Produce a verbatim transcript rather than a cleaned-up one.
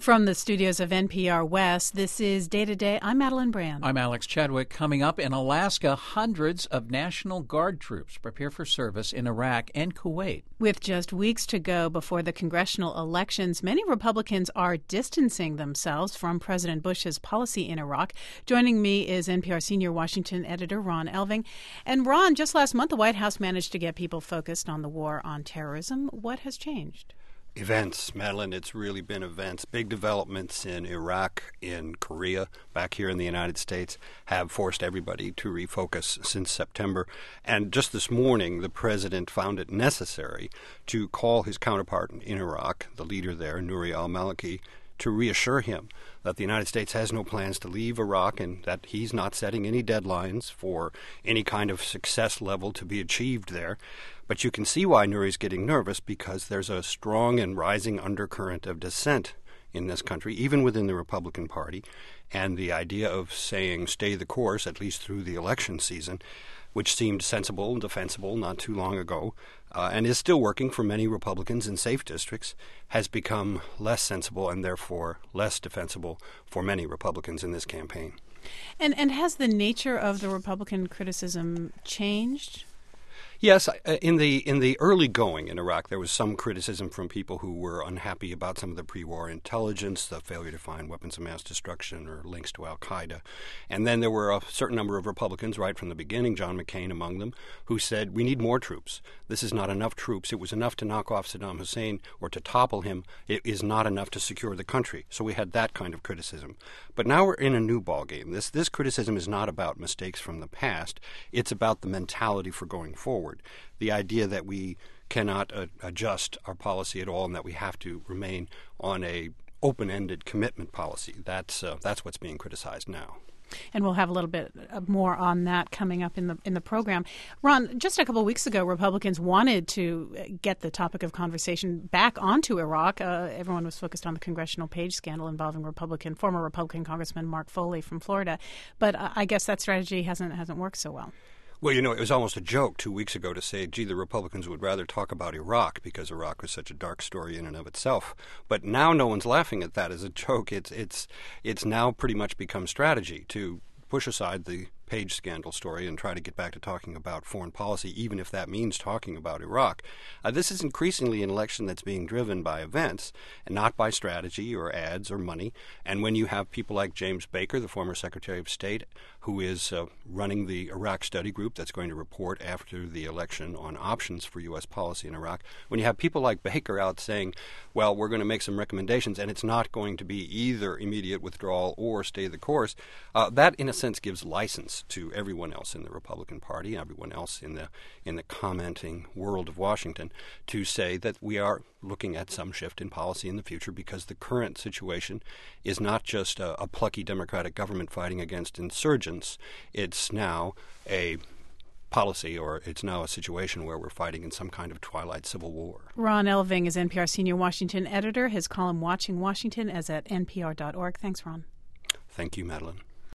From the studios of N P R West, this is Day to Day. I'm Madeline Brand. I'm Alex Chadwick. Coming up in Alaska, hundreds of National Guard troops prepare for service in Iraq and Kuwait. With just weeks to go before the congressional elections, many Republicans are distancing themselves from President Bush's policy in Iraq. Joining me is N P R senior Washington editor Ron Elving. And Ron, just last month, the White House managed to get people focused on the war on terrorism. What has changed? Events, Madeline, it's really been events. Big developments in Iraq, in Korea, back here in the United States, have forced everybody to refocus since September. And just this morning, the president found it necessary to call his counterpart in Iraq, the leader there, Nouri al-Maliki, to reassure him that the United States has no plans to leave Iraq and that he's not setting any deadlines for any kind of success level to be achieved there. But you can see why Nouri's getting nervous, because there's a strong and rising undercurrent of dissent in this country, even within the Republican Party, and the idea of saying stay the course, at least through the election season, which seemed sensible and defensible not too long ago, uh, and is still working for many Republicans in safe districts, has become less sensible and therefore less defensible for many Republicans in this campaign. And and has the nature of the Republican criticism changed? Yes, in the in the early going in Iraq, there was some criticism from people who were unhappy about some of the pre-war intelligence, the failure to find weapons of mass destruction or links to al-Qaeda. And then there were a certain number of Republicans right from the beginning, John McCain among them, who said, we need more troops. This is not enough troops. It was enough to knock off Saddam Hussein or to topple him. It is not enough to secure the country. So we had that kind of criticism. But now we're in a new ballgame. This, this criticism is not about mistakes from the past. It's about the mentality for going forward. The idea that we cannot uh, adjust our policy at all and that we have to remain on a open-ended commitment policy. That's uh, that's what's being criticized now. And we'll have a little bit more on that coming up in the in the program. Ron, just a couple of weeks ago, Republicans wanted to get the topic of conversation back onto Iraq. Uh, everyone was focused on the congressional page scandal involving Republican former Republican Congressman Mark Foley from Florida. But uh, I guess that strategy hasn't hasn't worked so well. Well, you know, it was almost a joke two weeks ago to say, gee, the Republicans would rather talk about Iraq because Iraq was such a dark story in and of itself. But now no one's laughing at that as a joke. It's it's it's now pretty much become strategy to push aside the Page scandal story and try to get back to talking about foreign policy, even if that means talking about Iraq. Uh, this is increasingly an election that's being driven by events and not by strategy or ads or money. And when you have people like James Baker, the former Secretary of State, who is uh, running the Iraq study group that's going to report after the election on options for U S policy in Iraq, when you have people like Baker out saying, well, we're going to make some recommendations and it's not going to be either immediate withdrawal or stay the course, uh, that in a sense gives license to everyone else in the Republican Party, everyone else in the in the commenting world of Washington, to say that we are looking at some shift in policy in the future because the current situation is not just a, a plucky Democratic government fighting against insurgents. It's now a policy, or it's now a situation where we're fighting in some kind of twilight civil war. Ron Elving is N P R senior Washington editor. His column Watching Washington is at N P R dot org. Thanks, Ron. Thank you, Madeline.